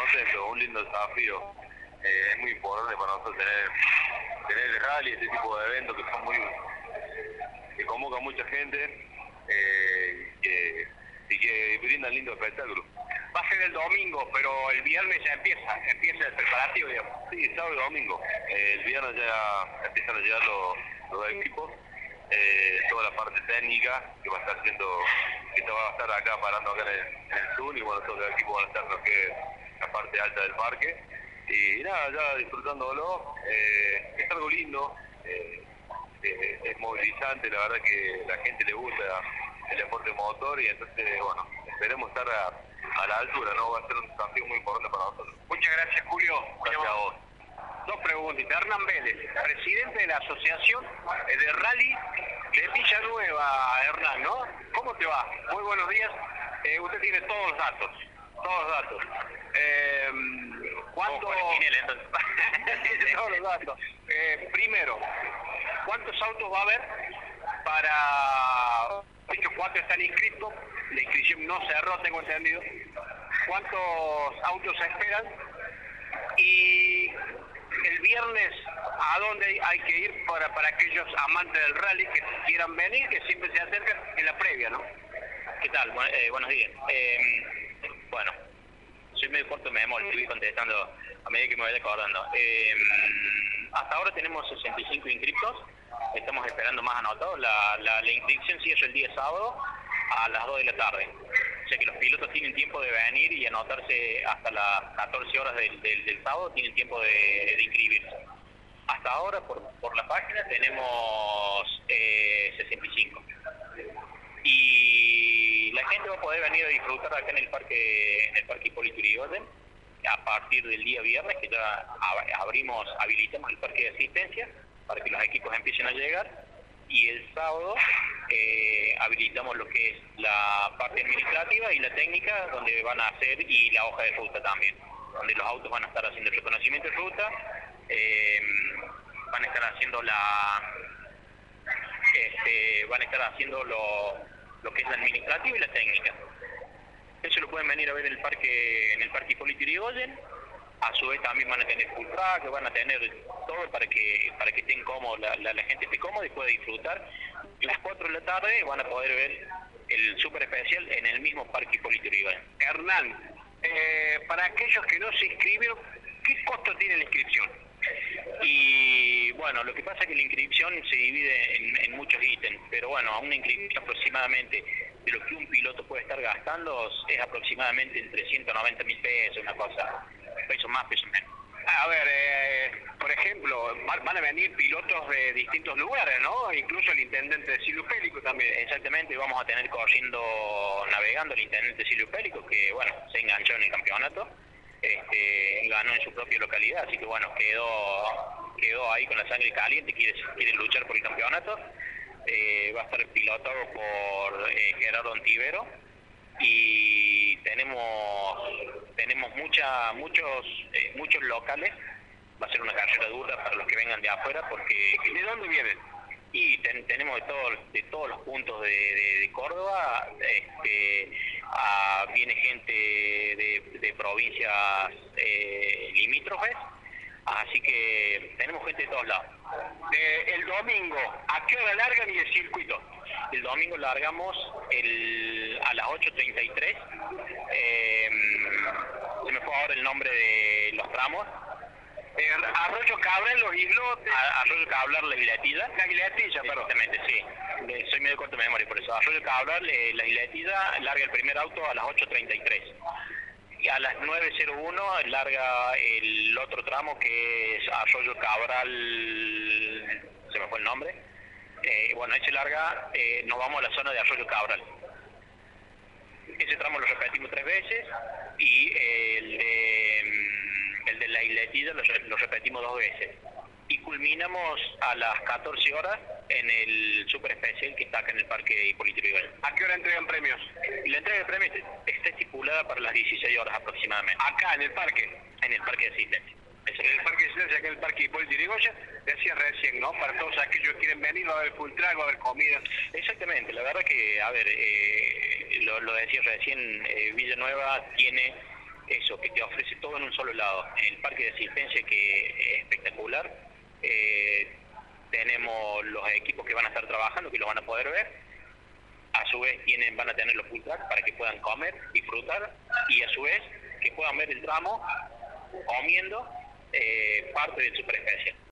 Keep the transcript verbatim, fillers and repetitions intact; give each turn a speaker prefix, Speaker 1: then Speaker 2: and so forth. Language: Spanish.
Speaker 1: contentos, un lindo desafío. Eh, es muy importante para nosotros tener, tener el rally, este tipo de eventos que son muy, que convocan mucha gente eh, y, que, y que brindan lindo espectáculo.
Speaker 2: Va a ser el domingo, pero el viernes ya empieza, empieza el preparativo, digamos.
Speaker 1: Sí, sábado y domingo. Eh, el viernes ya empiezan a llegar los, los equipos, eh, toda la parte técnica que va a estar haciendo, que va a estar acá parando acá en el, en el sur, y bueno, todos los equipos van a estar en lo que es la parte alta del parque. Y nada, ya disfrutándolo, eh, es algo lindo, eh, eh, es movilizante, la verdad que la gente le gusta el deporte motor, y entonces, bueno, esperemos estar a, a la altura, ¿no? Va a ser un desafío muy importante para nosotros.
Speaker 2: Muchas gracias, Julio.
Speaker 1: Gracias a vos.
Speaker 2: Dos preguntitas. Hernán Vélez, presidente de la asociación de rally de Villanueva, Hernán, ¿no? ¿Cómo te va? Muy buenos días. Eh, usted tiene todos los datos, todos los datos. Eh, ¿Cuánto... Tiene todos los datos. Eh, primero, ¿cuántos autos va a haber para... Dicho, cuatro están inscritos, la inscripción no cerró, tengo entendido. ¿Cuántos autos se esperan? Y el viernes, ¿a dónde hay que ir para, para aquellos amantes del rally que quieran venir, que siempre se acercan en la previa, ¿no?
Speaker 3: ¿Qué tal? Bu eh, buenos días. Eh, bueno, soy medio corto de memoria, estoy contestando a medida que me voy acordando. Eh, hasta ahora tenemos sesenta y cinco inscriptos, estamos esperando más anotados. La, la, la inscripción cierra el día sábado a las dos de la tarde. O sea que los pilotos tienen tiempo de venir y anotarse hasta las catorce horas del, del, del sábado, tienen tiempo de, de inscribirse. Hasta ahora, por, por la página, tenemos eh, sesenta y cinco. Y la gente va a poder venir a disfrutar acá en el parque, en el parque Hipólito Yrigoyen, a partir del día viernes, que ya abrimos, habilitamos el parque de asistencia para que los equipos empiecen a llegar, y el sábado eh, habilitamos lo que es la parte administrativa y la técnica, donde van a hacer, y la hoja de ruta también, donde los autos van a estar haciendo el reconocimiento de ruta, eh, van a estar haciendo la este, van a estar haciendo lo, lo que es la administrativa y la técnica. Eso lo pueden venir a ver en el parque, en el parque Hipólito Yrigoyen. A su vez también van a tener full track, van a tener todo para que para que estén cómodos, la, la, la gente esté cómoda y pueda disfrutar. A las cuatro de la tarde van a poder ver el súper especial en el mismo parque Hipólito Yrigoyen.
Speaker 2: Hernán, eh, para aquellos que no se inscribieron, ¿qué costo tiene la inscripción?
Speaker 3: Y bueno, lo que pasa es que la inscripción se divide en, en muchos ítems, pero bueno, a una inscripción aproximadamente de lo que un piloto puede estar gastando es aproximadamente entre ciento noventa mil pesos, una cosa, pesos más, pesos menos.
Speaker 2: A ver, eh, por ejemplo, van a venir pilotos de distintos lugares, ¿no? Incluso el intendente de Silvio Pélico también.
Speaker 3: Exactamente, vamos a tener corriendo, navegando el intendente Silvio Pélico, que bueno, se enganchó en el campeonato, este, ganó en su propia localidad, así que bueno, quedó quedó ahí con la sangre caliente, quiere, quiere luchar por el campeonato. Eh, va a estar pilotado por eh, Gerardo Ontivero, y tenemos tenemos mucha, muchos eh, muchos locales. Va a ser una carrera dura para los que vengan de afuera, porque
Speaker 2: ¿de dónde vienen?
Speaker 3: Y ten, tenemos de todos de todos los puntos de, de, de Córdoba. Este, a, viene gente de, de provincias eh, limítrofes, así que tenemos gente de todos lados.
Speaker 2: Eh, el domingo, ¿a qué hora largan y el circuito?
Speaker 3: El domingo largamos el, a las ocho treinta y tres. Eh, se me fue ahora el nombre de los tramos.
Speaker 2: Eh, Arroyo Cabral, Los Islotes.
Speaker 3: Arroyo Cabral, La Isletilla.
Speaker 2: La Isletilla, perdón.
Speaker 3: Exactamente, sí. Soy medio corto de memoria por eso. Arroyo Cabral, eh, La Isletilla, larga el primer auto a las ocho treinta y tres. Y a las nueve cero uno larga el otro tramo, que es Arroyo Cabral, se me fue el nombre. Eh, bueno, ese larga, eh, nos vamos a la zona de Arroyo Cabral. Ese tramo lo repetimos tres veces, y eh, el, de, el de La Isletilla lo, lo repetimos dos veces. Y culminamos a las catorce horas en el super especial que está acá en el parque Hipólito Yrigoyen.
Speaker 2: ¿A qué hora entregan premios?
Speaker 3: Y la entrega de premios está estipulada para las dieciséis horas aproximadamente.
Speaker 2: ¿Acá en el parque?
Speaker 3: En el parque de asistencia.
Speaker 2: En el parque de asistencia, acá en el parque Hipólito Yrigoyen, decía recién, ¿no? Para todos aquellos que quieren venir, va a haber full track, va a haber comida.
Speaker 3: Exactamente, la verdad que, a ver, eh, lo, lo decía recién, eh, Villanueva tiene eso, que te ofrece todo en un los lados. En el parque de asistencia, que es espectacular, eh, tenemos los equipos que van a estar trabajando, que los van a poder ver. A su vez tienen, van a tener los food trucks para que puedan comer, disfrutar, y a su vez que puedan ver el tramo comiendo eh, parte del super especial.